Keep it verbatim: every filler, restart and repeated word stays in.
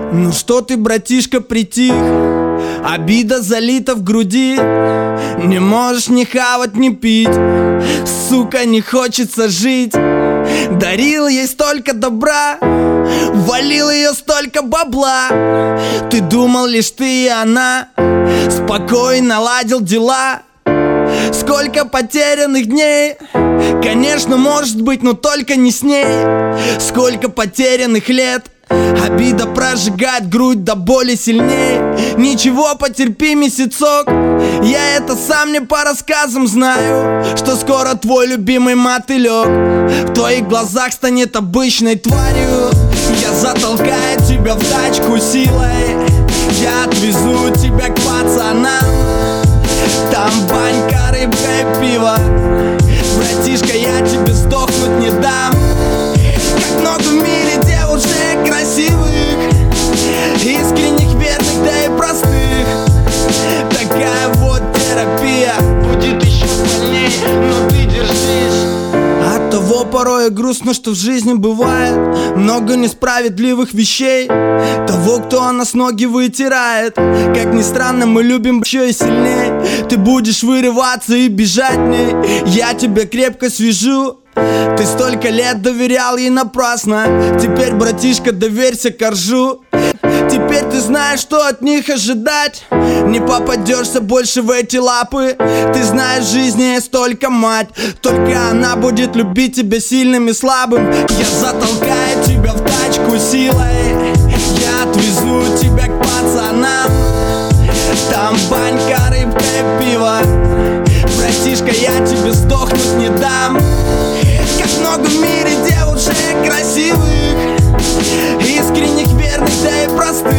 Ну что ты, братишка, притих? Обида залита в груди. Не можешь ни хавать, ни пить. Сука, не хочется жить. Дарил ей столько добра, валил ее столько бабла. Ты думал лишь ты и она, спокойно ладил дела. Сколько потерянных дней, конечно, может быть, но только не с ней. Сколько потерянных лет, обида прожигает грудь до боли сильнее. Ничего, потерпи месяцок, я это сам не по рассказам знаю, что скоро твой любимый мотылек в твоих глазах станет обычной тварью. Я затолкаю тебя в тачку силой, я отвезу тебя к пацанам. Там банька, рыбка и пиво. Братишка, я тебе сдохнуть не дам. Как много в мире девушек красивых, искренних, верных, да и простых. Такая вот терапия, будет еще больней, но ты держись. От того порой грустно, что в жизни бывает много несправедливых вещей. Того, кто о нас ноги вытирает. Как ни странно, мы любим еще и сильней. Ты будешь вырываться и бежать в ней, я тебя крепко свяжу. Ты столько лет доверял ей напрасно. Теперь, братишка, доверься коржу. Теперь ты знаешь, что от них ожидать. Не попадешься больше в эти лапы. Ты знаешь, в жизни есть только мать. Только она будет любить тебя сильным и слабым. Я затолкаю тебя в тачку силой, я отвезу тебя к пацанам. Там банька, рыбка и пиво. Братишка, я тебе сдохнуть не дам. Как много в мире девушек красивых, искренних, верных, да и простых.